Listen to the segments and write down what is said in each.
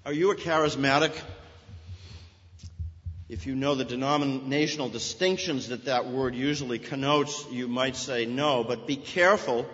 Are you a charismatic? If you know the denominational distinctions that word usually connotes, you might say no, but be careful,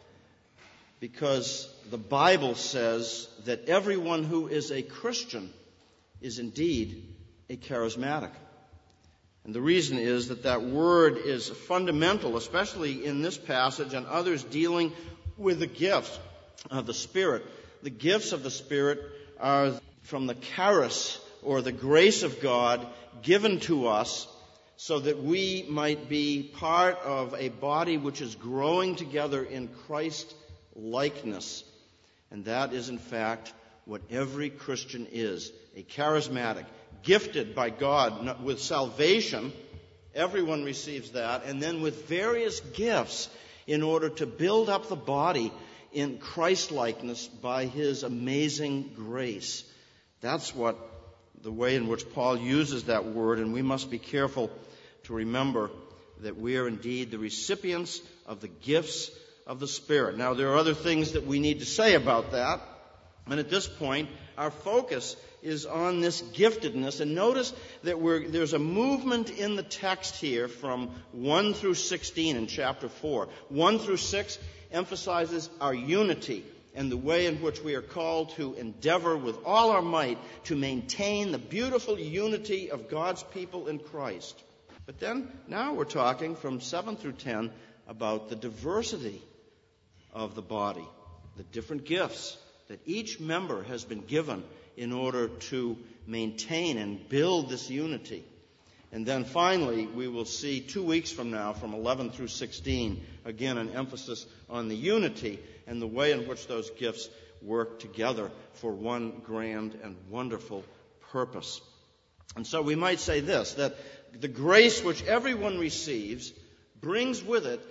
because the Bible says that everyone who is a Christian is indeed a charismatic. And the reason is that word is fundamental, especially in this passage and others dealing with the gifts of the Spirit. The gifts of the Spirit are from the charis, or the grace of God, given to us so that we might be part of a body which is growing together in Christ likeness. And that is, in fact, what every Christian is, a charismatic, gifted by God with salvation. Everyone receives that, and then with various gifts in order to build up the body in Christ likeness by His amazing grace. That's what the way in which Paul uses that word, and we must be careful to remember that we are indeed the recipients of the gifts of the Spirit. Now, there are other things that we need to say about that, and at this point, our focus is on this giftedness. And notice that there's a movement in the text here from 1 through 16 in chapter 4. 1 through 6 emphasizes our unity and the way in which we are called to endeavor with all our might to maintain the beautiful unity of God's people in Christ. But then, now we're talking from 7 through 10 about the diversity of the body, the different gifts that each member has been given in order to maintain and build this unity. And then finally, we will see 2 weeks from now, from 11 through 16, again an emphasis on the unity and the way in which those gifts work together for one grand and wonderful purpose. And so we might say this, that the grace which everyone receives brings with it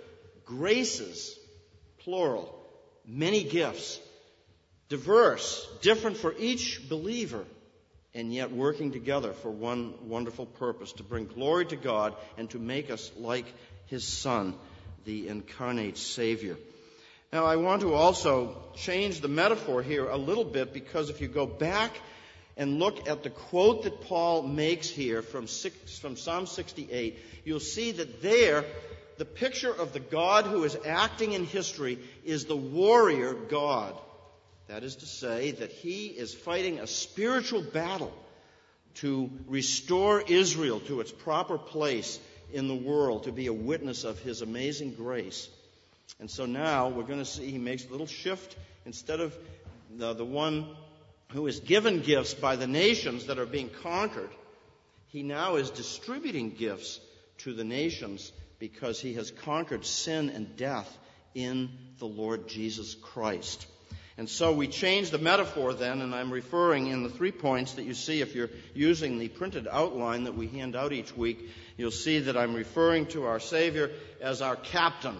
graces, plural, many gifts, diverse, different for each believer, and yet working together for one wonderful purpose, to bring glory to God and to make us like His Son, the incarnate Savior. Now, I want to also change the metaphor here a little bit, because if you go back and look at the quote that Paul makes here from Psalm 68, you'll see that there, the picture of the God who is acting in history is the warrior God. That is to say that He is fighting a spiritual battle to restore Israel to its proper place in the world, to be a witness of His amazing grace. And so now we're going to see He makes a little shift. Instead of the one who is given gifts by the nations that are being conquered, He now is distributing gifts to the nations because He has conquered sin and death in the Lord Jesus Christ. And so we change the metaphor then, and I'm referring in the 3 points that you see if you're using the printed outline that we hand out each week. You'll see that I'm referring to our Savior as our captain.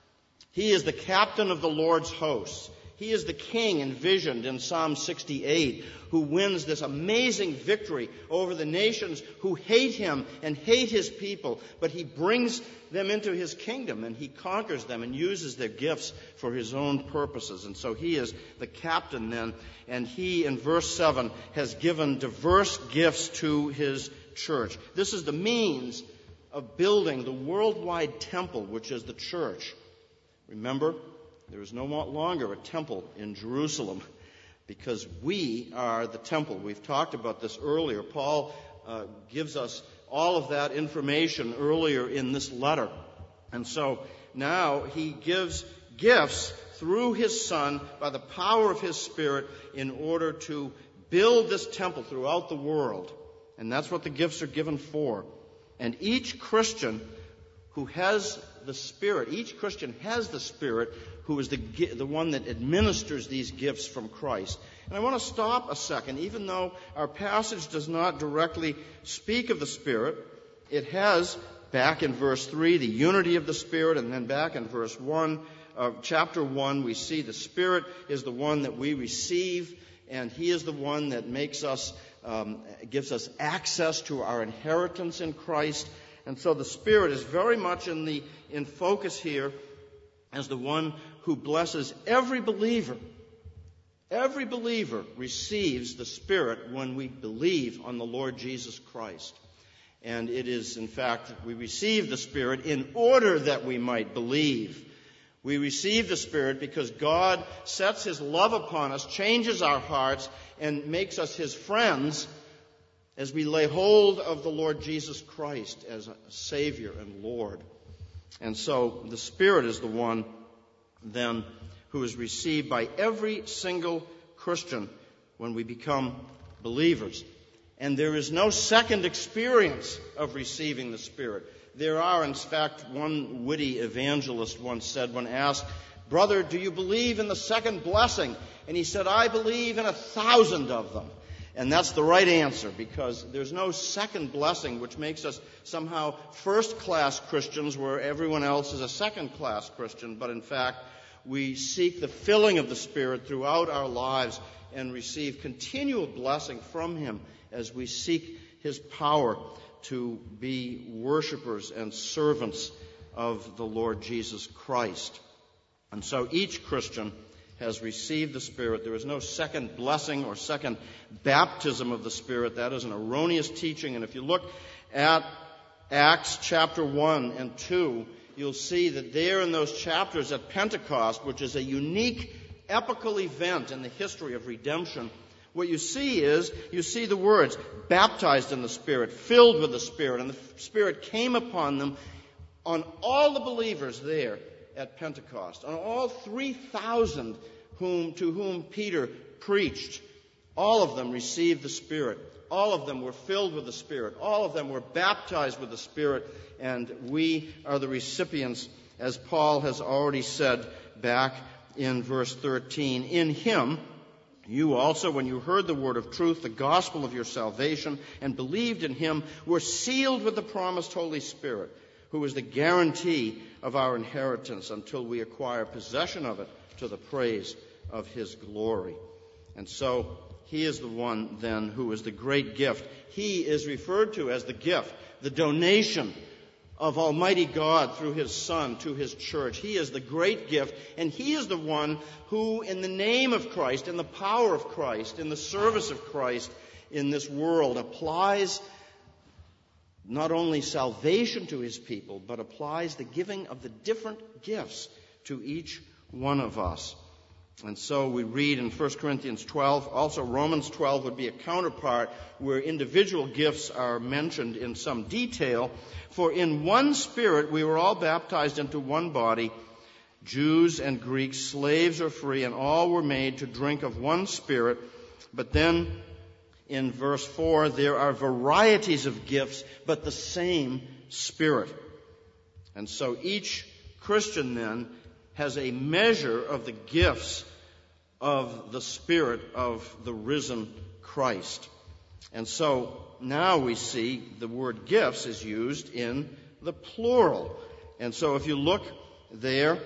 He is the captain of the Lord's hosts. He is the king envisioned in Psalm 68, who wins this amazing victory over the nations who hate Him and hate His people. But He brings them into His kingdom, and He conquers them and uses their gifts for His own purposes. And so He is the captain then. And He, in verse 7, has given diverse gifts to His church. This is the means of building the worldwide temple, which is the church. Remember, there is no longer a temple in Jerusalem, because we are the temple. We've talked about this earlier. Paul gives us all of that information earlier in this letter. And so now he gives gifts through His Son by the power of His Spirit in order to build this temple throughout the world. And that's what the gifts are given for. And each Christian who has the Spirit, each Christian has the Spirit, who is the one that administers these gifts from Christ. And I want to stop a second. Even though our passage does not directly speak of the Spirit, it has, back in verse 3, the unity of the Spirit, and then back in verse 1 of chapter 1, we see the Spirit is the one that we receive, and He is the one that makes us, gives us access to our inheritance in Christ. And so the Spirit is very much in focus here as the one who blesses every believer Every believer receives the Spirit when we believe on the Lord Jesus Christ. And it is, in fact, we receive the Spirit in order that we might believe. We receive the Spirit because God sets His love upon us, changes our hearts, and makes us His friends as we lay hold of the Lord Jesus Christ as a Savior and Lord. And so the Spirit is the one, then, who is received by every single Christian when we become believers. And there is no second experience of receiving the Spirit. There are, in fact, one witty evangelist once said when asked, "Brother, do you believe in the second blessing?" And he said, "I believe in 1,000 of them." And that's the right answer, because there's no second blessing which makes us somehow first-class Christians where everyone else is a second-class Christian. But in fact, we seek the filling of the Spirit throughout our lives and receive continual blessing from Him as we seek His power to be worshipers and servants of the Lord Jesus Christ. And so each Christian has received the Spirit. There is no second blessing or second baptism of the Spirit. That is an erroneous teaching. And if you look at Acts chapter 1 and 2, you'll see that there in those chapters at Pentecost, which is a unique epical event in the history of redemption, what you see is, you see the words, baptized in the Spirit, filled with the Spirit, and the Spirit came upon them, on all the believers there at Pentecost, on all 3,000 to whom Peter preached. All of them received the Spirit. All of them were filled with the Spirit. All of them were baptized with the Spirit. And we are the recipients, as Paul has already said back in verse 13. In Him, you also, when you heard the word of truth, the gospel of your salvation, and believed in Him, were sealed with the promised Holy Spirit, who is the guarantee of our inheritance until we acquire possession of it to the praise of His glory. And so He is the one, then, who is the great gift. He is referred to as the gift, the donation of Almighty God through His Son to His church. He is the great gift, and He is the one who, in the name of Christ, in the power of Christ, in the service of Christ in this world, applies not only salvation to His people, but applies the giving of the different gifts to each one of us. And so we read in 1 Corinthians 12, also Romans 12 would be a counterpart where individual gifts are mentioned in some detail. For in one Spirit we were all baptized into one body, Jews and Greeks, slaves or free, and all were made to drink of one Spirit. But then in verse 4, there are varieties of gifts, but the same Spirit. And so each Christian then has a measure of the gifts of the Spirit of the risen Christ. And so now we see the word gifts is used in the plural. And so if you look there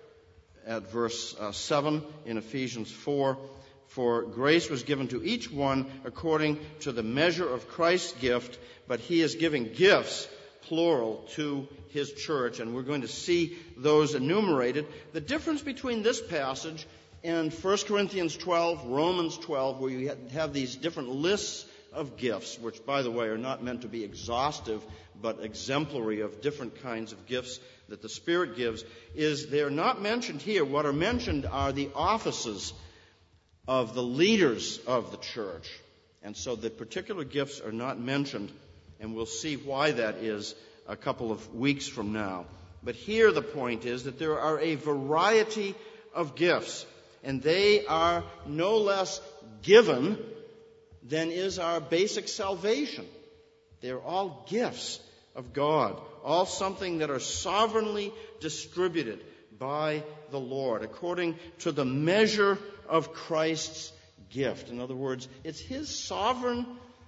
at verse 7 in Ephesians 4, for grace was given to each one according to the measure of Christ's gift, but He is giving gifts, plural, to His church. And we're going to see those enumerated. The difference between this passage and 1 Corinthians 12, Romans 12, where you have these different lists of gifts, which, by the way, are not meant to be exhaustive, but exemplary of different kinds of gifts that the Spirit gives, is they're not mentioned here. What are mentioned are the offices of the leaders of the church. And so the particular gifts are not mentioned, and we'll see why that is a couple of weeks from now. But here the point is that there are a variety of gifts, and they are no less given than is our basic salvation. They're all gifts of God, all something that are sovereignly distributed by the Lord according to the measure of Christ's gift. In other words, it's His sovereign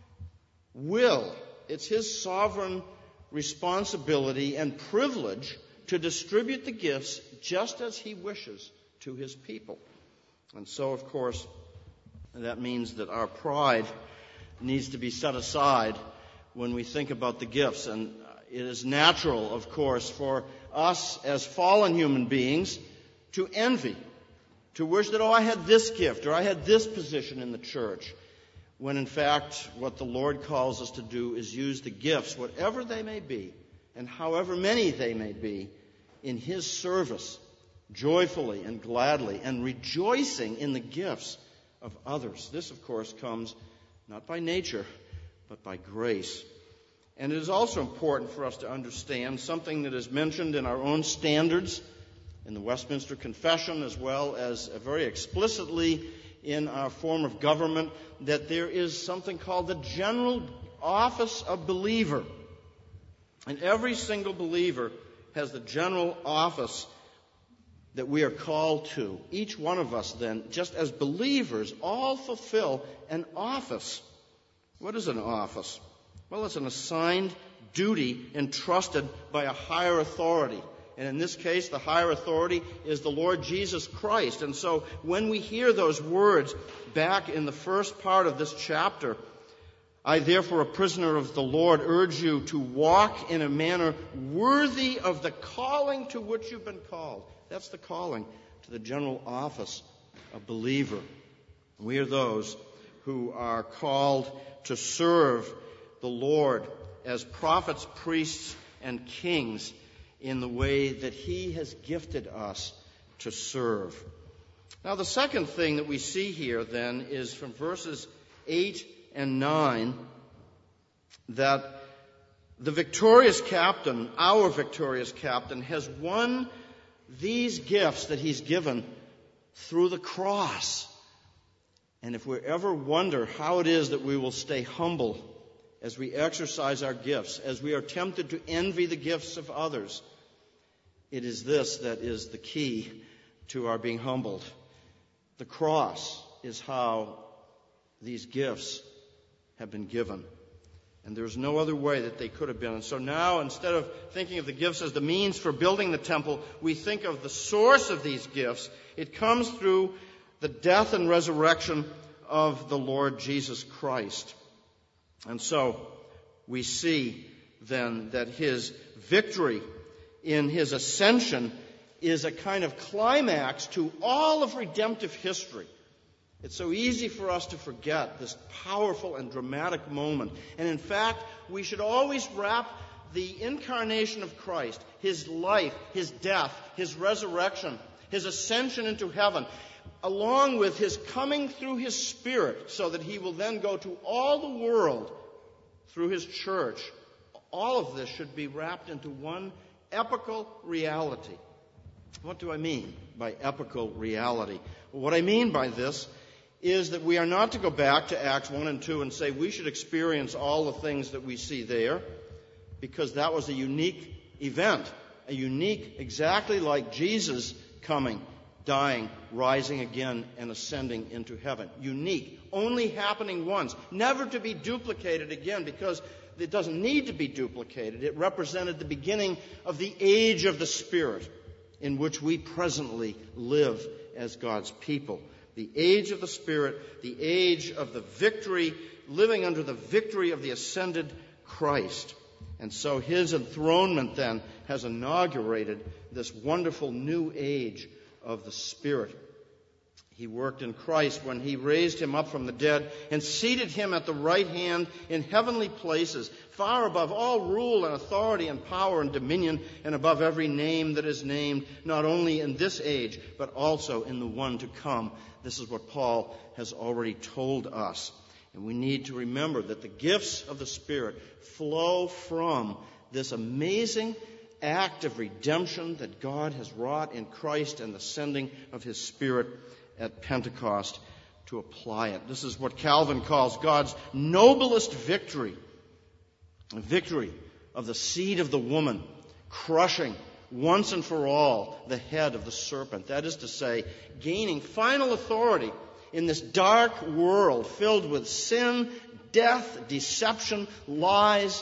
will, it's His sovereign responsibility and privilege to distribute the gifts just as He wishes to His people. And so, of course, that means that our pride needs to be set aside when we think about the gifts. And it is natural, of course, for us as fallen human beings to envy, to wish that, I had this gift or I had this position in the church, when in fact what the Lord calls us to do is use the gifts, whatever they may be and however many they may be, in His service, joyfully and gladly, and rejoicing in the gifts of others. This, of course, comes not by nature, but by grace. And it is also important for us to understand something that is mentioned in our own standards, in the Westminster Confession, as well as very explicitly in our form of government, that there is something called the general office of believer. And every single believer has the general office that we are called to. Each one of us then, just as believers, all fulfill an office. What is an office? Well, it's an assigned duty entrusted by a higher authority. And in this case, the higher authority is the Lord Jesus Christ. And so when we hear those words back in the first part of this chapter, I, therefore, a prisoner of the Lord, urge you to walk in a manner worthy of the calling to which you've been called. That's the calling to the general office of believer. We are those who are called to serve the Lord as prophets, priests, and kings in the way that He has gifted us to serve. Now, the second thing that we see here, then, is from verses 8 and 9, that the victorious captain, our victorious captain, has won these gifts that He's given through the cross. And if we ever wonder how it is that we will stay humble as we exercise our gifts, as we are tempted to envy the gifts of others, it is this that is the key to our being humbled. The cross is how these gifts have been given. And there's no other way that they could have been. And so now, instead of thinking of the gifts as the means for building the temple, we think of the source of these gifts. It comes through the death and resurrection of the Lord Jesus Christ. And so we see then that His victory in His ascension is a kind of climax to all of redemptive history. It's so easy for us to forget this powerful and dramatic moment. And in fact, we should always wrap the incarnation of Christ, His life, His death, His resurrection, His ascension into heaven, along with His coming through His Spirit, so that He will then go to all the world through His church. All of this should be wrapped into one epical reality. What do I mean by epical reality? Well, what I mean by this is that we are not to go back to Acts 1 and 2 and say we should experience all the things that we see there, because that was a unique event, exactly like Jesus coming, dying, rising again, and ascending into heaven. Unique, only happening once, never to be duplicated again, because it doesn't need to be duplicated. It represented the beginning of the age of the Spirit in which we presently live as God's people. The age of the Spirit, the age of the victory, living under the victory of the ascended Christ. And so His enthronement then has inaugurated this wonderful new age of the Spirit. He worked in Christ when He raised Him up from the dead and seated Him at the right hand in heavenly places, far above all rule and authority and power and dominion, and above every name that is named, not only in this age, but also in the one to come. This is what Paul has already told us. And we need to remember that the gifts of the Spirit flow from this amazing act of redemption that God has wrought in Christ and the sending of His Spirit at Pentecost to apply it. This is what Calvin calls God's noblest victory. A victory of the seed of the woman, crushing once and for all the head of the serpent. That is to say, gaining final authority in this dark world filled with sin, death, deception, lies,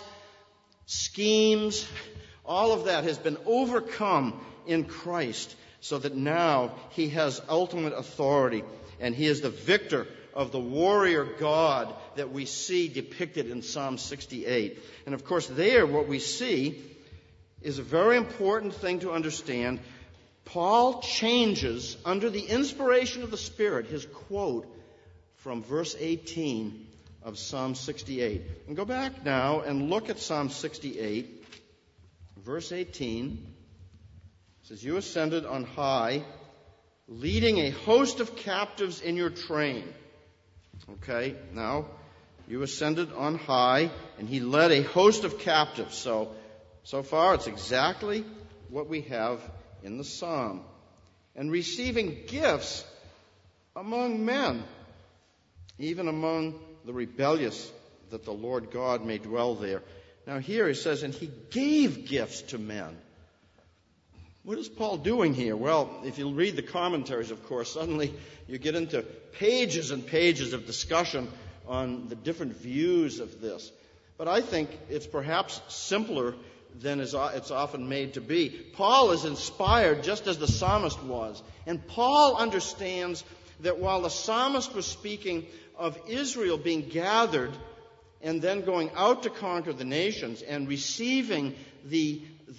schemes. All of that has been overcome in Christ, so that now He has ultimate authority, and He is the victor of the warrior God that we see depicted in Psalm 68. And of course, there what we see is a very important thing to understand. Paul changes, under the inspiration of the Spirit, his quote from verse 18 of Psalm 68. And go back now and look at Psalm 68, verse 18. It says, "You ascended on high, leading a host of captives in your train." Okay, now, you ascended on high, and he led a host of captives. So far, it's exactly what we have in the psalm. And receiving gifts among men, even among the rebellious, that the Lord God may dwell there. Now here he says, and he gave gifts to men. What is Paul doing here? Well, if you read the commentaries, of course, suddenly you get into pages and pages of discussion on the different views of this. But I think it's perhaps simpler than it's often made to be. Paul is inspired just as the psalmist was. And Paul understands that while the psalmist was speaking of Israel being gathered and then going out to conquer the nations and receiving the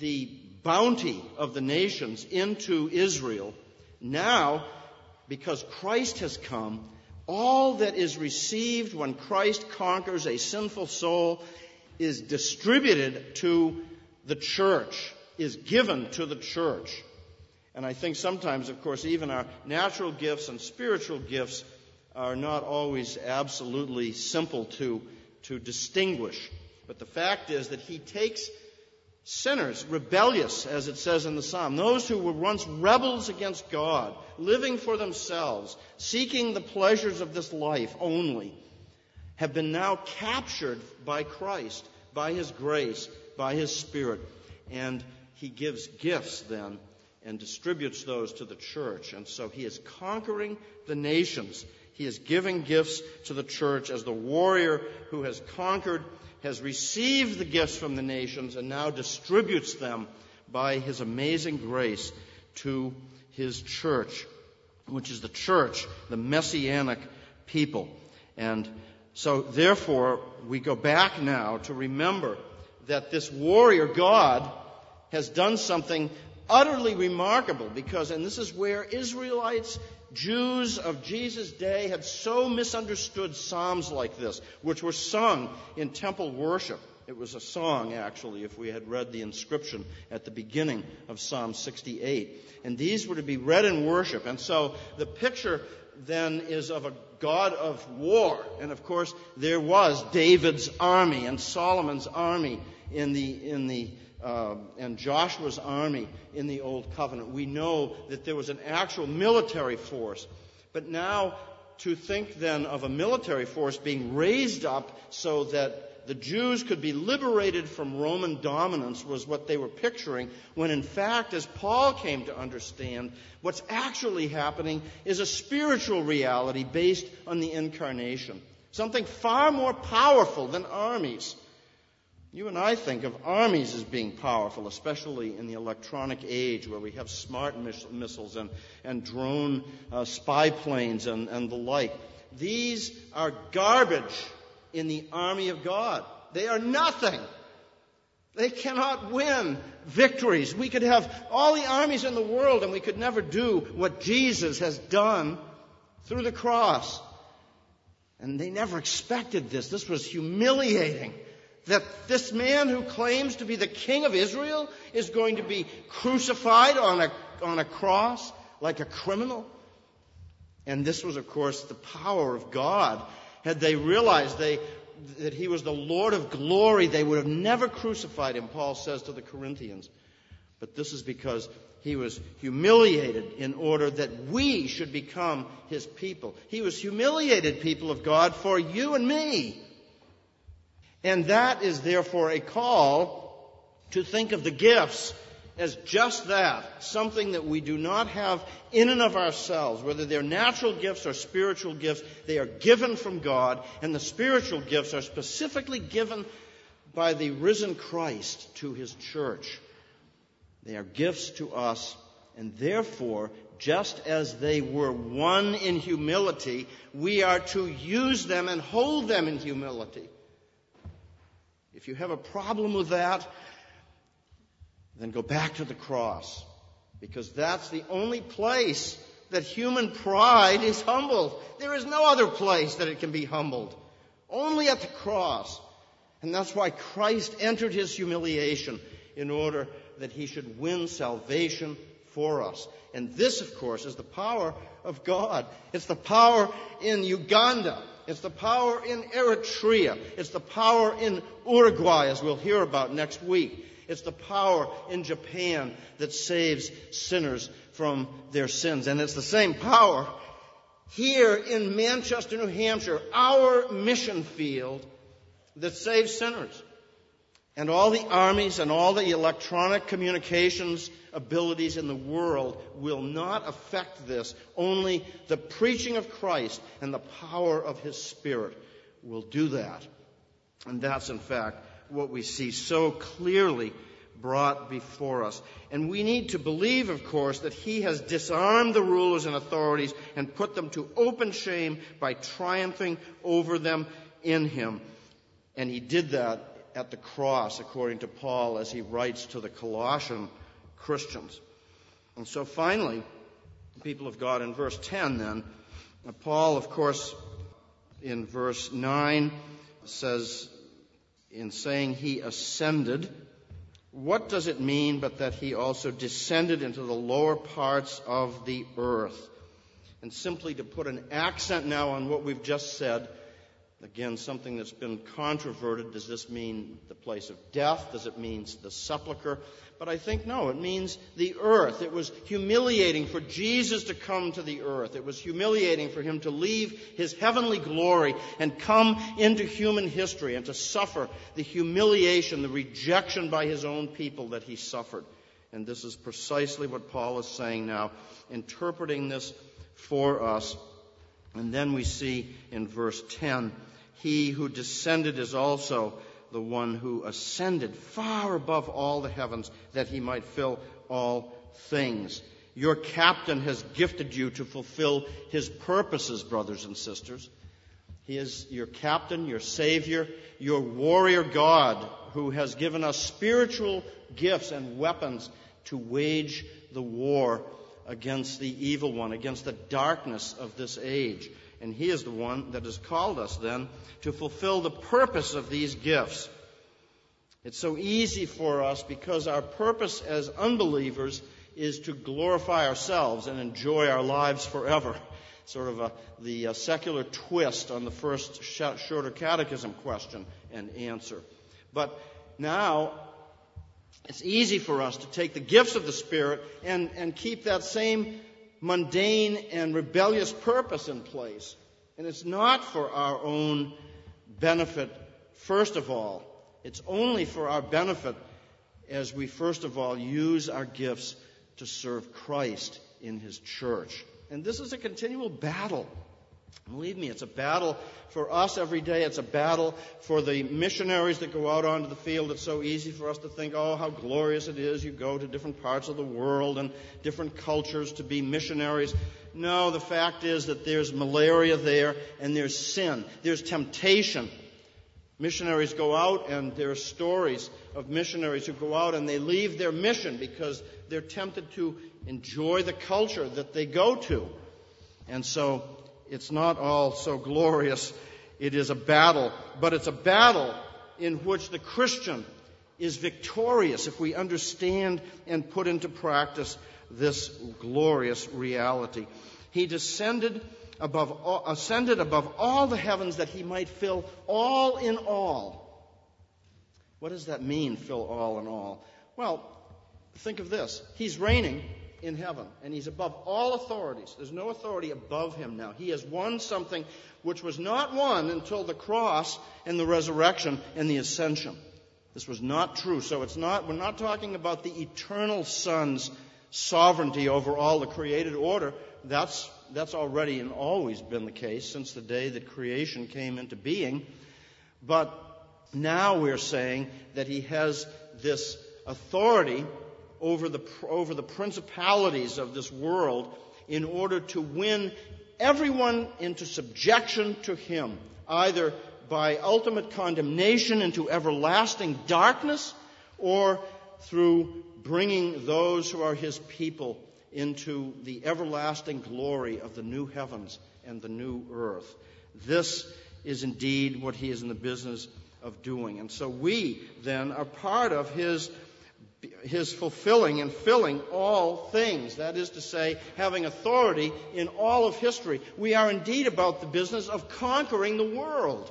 bounty of the nations into Israel, now, because Christ has come, all that is received when Christ conquers a sinful soul is distributed to the church, is given to the church. And I think sometimes, of course, even our natural gifts and spiritual gifts are not always absolutely simple to distinguish. But the fact is that he takes sinners, rebellious, as it says in the psalm, those who were once rebels against God, living for themselves, seeking the pleasures of this life only, have been now captured by Christ, by his grace, by his Spirit. And he gives gifts then and distributes those to the church. And so he is conquering the nations. He is giving gifts to the church as the warrior who has conquered, has received the gifts from the nations, and now distributes them by his amazing grace to his church, which is the church, the messianic people. And so, therefore, we go back now to remember that this warrior God has done something utterly remarkable because, and this is where Israelites, Jews of Jesus' day had so misunderstood psalms like this, which were sung in temple worship. It was a song, actually, if we had read the inscription at the beginning of Psalm 68. And these were to be read in worship. And so the picture then is of a God of war. And of course, there was David's army and Solomon's army and Joshua's army in the Old Covenant. We know that there was an actual military force. But now to think then of a military force being raised up so that the Jews could be liberated from Roman dominance was what they were picturing, when in fact, as Paul came to understand, what's actually happening is a spiritual reality based on the incarnation. Something far more powerful than armies. You and I think of armies as being powerful, especially in the electronic age where we have smart missiles and drone spy planes and the like. These are garbage in the army of God. They are nothing. They cannot win victories. We could have all the armies in the world and we could never do what Jesus has done through the cross. And they never expected this. This was humiliating. That this man who claims to be the king of Israel is going to be crucified on a cross like a criminal. And this was, of course, the power of God. Had they realized that he was the Lord of glory, they would have never crucified him, Paul says to the Corinthians. But this is because he was humiliated in order that we should become his people. He was humiliated, people of God, for you and me. And that is therefore a call to think of the gifts as just that, something that we do not have in and of ourselves. Whether they're natural gifts or spiritual gifts, they are given from God, and the spiritual gifts are specifically given by the risen Christ to his church. They are gifts to us, and therefore, just as they were won in humility, we are to use them and hold them in humility. If you have a problem with that, then go back to the cross. because that's the only place that human pride is humbled. There is no other place that it can be humbled. Only at the cross. And that's why Christ entered his humiliation in order that he should win salvation for us. And this, of course, is the power of God. It's the power in Uganda. It's the power in Eritrea. It's the power in Uruguay, as we'll hear about next week. It's the power in Japan that saves sinners from their sins. And it's the same power here in Manchester, New Hampshire, our mission field, that saves sinners. And all the armies and all the electronic communications abilities in the world will not affect this. Only the preaching of Christ and the power of his Spirit will do that. And that's, in fact, what we see so clearly brought before us. And we need to believe, of course, that he has disarmed the rulers and authorities and put them to open shame by triumphing over them in him. And he did that at the cross, according to Paul, as he writes to the Colossian Christians. And so finally, people of God, in verse 10 then, Paul, of course, in verse 9 says, in saying he ascended, what does it mean but that he also descended into the lower parts of the earth? And simply to put an accent now on what we've just said, again, something that's been controverted. Does this mean the place of death? Does it mean the sepulcher? But I think, no, it means the earth. It was humiliating for Jesus to come to the earth. It was humiliating for him to leave his heavenly glory and come into human history and to suffer the humiliation, the rejection by his own people that he suffered. And this is precisely what Paul is saying now, interpreting this for us. And then we see in verse 10, he who descended is also the one who ascended far above all the heavens, that he might fill all things. Your captain has gifted you to fulfill his purposes, brothers and sisters. He is your captain, your savior, your warrior God, who has given us spiritual gifts and weapons to wage the war against the evil one, against the darkness of this age. And he is the one that has called us then to fulfill the purpose of these gifts. It's so easy for us because our purpose as unbelievers is to glorify ourselves and enjoy our lives forever. Sort of the secular twist on the first shorter catechism question and answer. But now it's easy for us to take the gifts of the Spirit and keep that same mundane and rebellious purpose in place. And it's not for our own benefit, first of all. It's only for our benefit as we, first of all, use our gifts to serve Christ in his church. And this is a continual battle. Believe me, it's a battle for us every day. It's a battle for the missionaries that go out onto the field. It's so easy for us to think, oh, how glorious it is. You go to different parts of the world and different cultures to be missionaries. No, the fact is that there's malaria there and there's sin. There's temptation. Missionaries go out, and there are stories of missionaries who go out and they leave their mission because they're tempted to enjoy the culture that they go to. And so it's not all so glorious. It is a battle, but it's a battle in which the Christian is victorious if we understand and put into practice this glorious reality. He ascended above all the heavens that he might fill all in all. What does that mean, fill all in all? Well, think of this. He's reigning in heaven, and he's above all authorities. There's no authority above him now. He has won something which was not won until the cross and the resurrection and the ascension. This was not true. So we're not talking about the eternal Son's sovereignty over all the created order. That's already and always been the case since the day that creation came into being. But now we're saying that he has this authority over the principalities of this world in order to win everyone into subjection to him, either by ultimate condemnation into everlasting darkness or through bringing those who are his people into the everlasting glory of the new heavens and the new earth. This is indeed what he is in the business of doing. And so we then are part of his fulfilling and filling all things. That is to say, having authority in all of history. We are indeed about the business of conquering the world.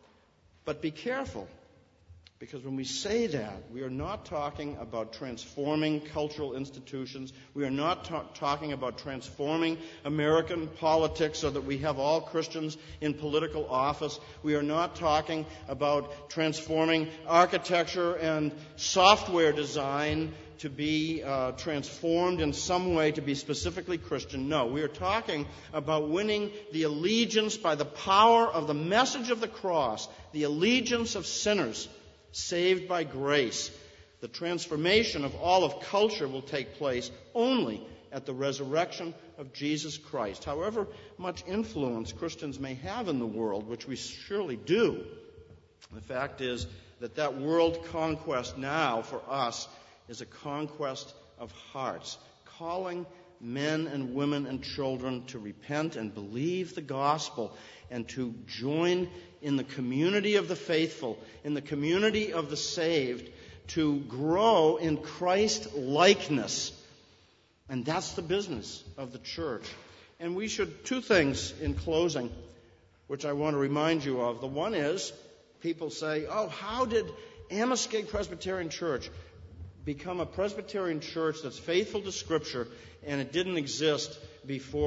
But be careful, because when we say that, we are not talking about transforming cultural institutions. We are not talking about transforming American politics so that we have all Christians in political office. We are not talking about transforming architecture and software design to be transformed in some way to be specifically Christian. No, we are talking about winning the allegiance by the power of the message of the cross, the allegiance of sinners saved by grace. The transformation of all of culture will take place only at the resurrection of Jesus Christ. However much influence Christians may have in the world, which we surely do, the fact is that world conquest now for us is a conquest of hearts, calling men and women and children to repent and believe the gospel and to join in the community of the faithful, in the community of the saved, to grow in Christ-likeness. And that's the business of the church. And we should, two things in closing, which I want to remind you of. The one is, people say, how did Amoskeag Presbyterian Church become a Presbyterian church that's faithful to Scripture and it didn't exist before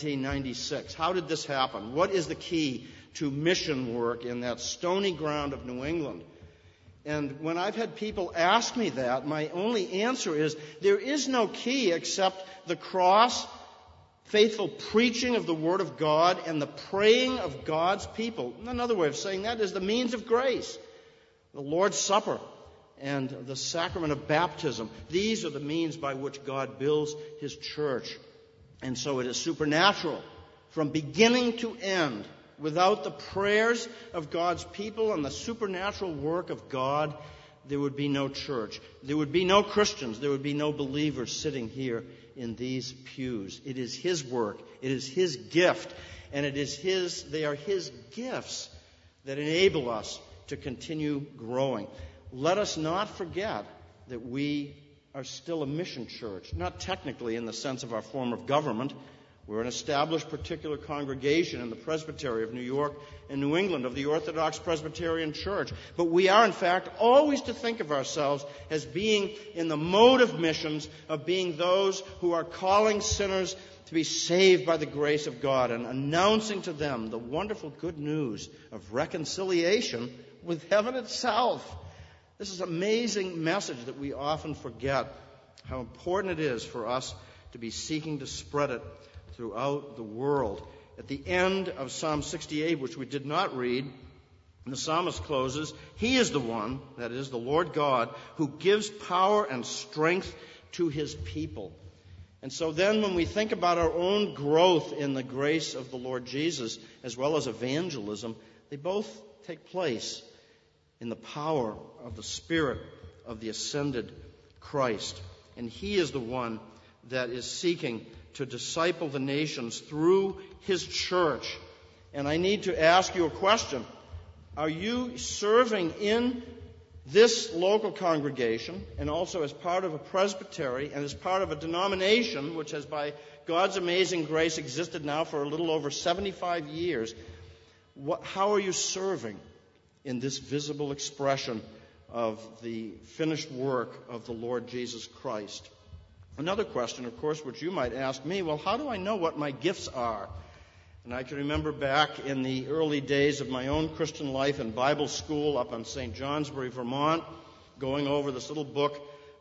1996? How did this happen? What is the key to mission work in that stony ground of New England? And when I've had people ask me that, my only answer is there is no key except the cross, faithful preaching of the Word of God, and the praying of God's people. Another way of saying that is the means of grace, the Lord's Supper, and the sacrament of baptism. These are the means by which God builds his church. And so it is supernatural from beginning to end. Without the prayers of God's people and the supernatural work of God, there would be no church. There would be no Christians. There would be no believers sitting here in these pews. It is his work. It is his gift. And they are his gifts that enable us to continue growing. Let us not forget that we are still a mission church, not technically in the sense of our form of government. We're an established particular congregation in the Presbytery of New York and New England of the Orthodox Presbyterian Church. But we are, in fact, always to think of ourselves as being in the mode of missions, of being those who are calling sinners to be saved by the grace of God and announcing to them the wonderful good news of reconciliation with heaven itself. This is an amazing message that we often forget how important it is for us to be seeking to spread it throughout the world. At the end of Psalm 68, which we did not read, the psalmist closes, he is the one, that is, the Lord God, who gives power and strength to his people. And so then when we think about our own growth in the grace of the Lord Jesus, as well as evangelism, they both take place in the power of the Spirit of the ascended Christ. And he is the one that is seeking to disciple the nations through his church. And I need to ask you a question. Are you serving in this local congregation and also as part of a presbytery and as part of a denomination which has, by God's amazing grace, existed now for a little over 75 years? How are you serving in this visible expression of the finished work of the Lord Jesus Christ? Another question, of course, which you might ask me, well, how do I know what my gifts are? And I can remember back in the early days of my own Christian life in Bible school up on St. Johnsbury, Vermont, going over this little book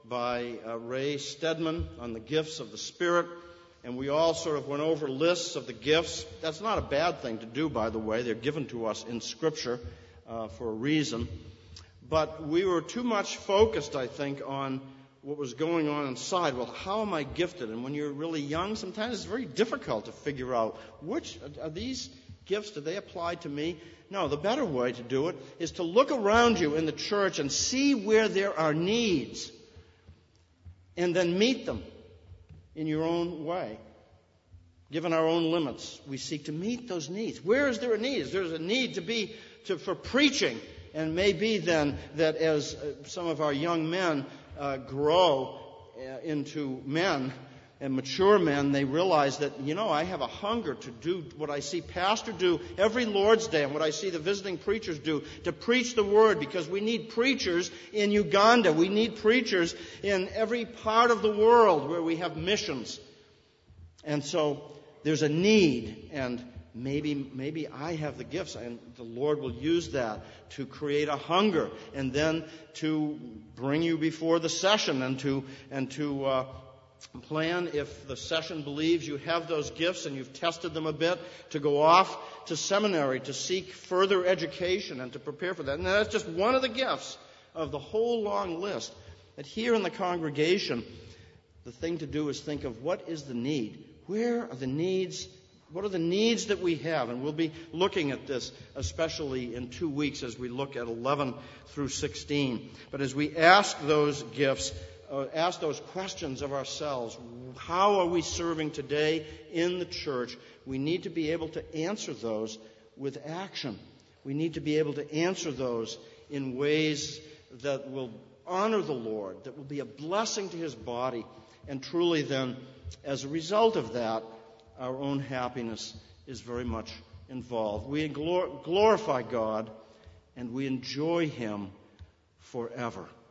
by Ray Stedman on the gifts of the Spirit. And we all sort of went over lists of the gifts. That's not a bad thing to do, by the way. They're given to us in Scripture for a reason. But we were too much focused, I think, on what was going on inside. Well, how am I gifted? And when you're really young, sometimes it's very difficult to figure out which are these gifts, do they apply to me? No, the better way to do it is to look around you in the church and see where there are needs. and then meet them in your own way. Given our own limits, we seek to meet those needs. Where is there a need? There's a need for preaching. And maybe then that as some of our young men grow into men and mature men, they realize that, I have a hunger to do what I see Pastor do every Lord's Day and what I see the visiting preachers do, to preach the Word, because we need preachers in Uganda. We need preachers in every part of the world where we have missions. And so there's a need, and maybe I have the gifts, and the Lord will use that to create a hunger, and then to bring you before the session, and to plan, if the session believes you have those gifts and you've tested them a bit, to go off to seminary to seek further education and to prepare for that. And that's just one of the gifts of the whole long list. That here in the congregation, the thing to do is think of what is the need. Where are the needs? What are the needs that we have? And we'll be looking at this, especially in 2 weeks as we look at 11 through 16. But as we ask those gifts, ask those questions of ourselves, how are we serving today in the church? We need to be able to answer those with action. We need to be able to answer those in ways that will honor the Lord, that will be a blessing to His body. And truly then, as a result of that, our own happiness is very much involved. We glorify God, and we enjoy Him forever.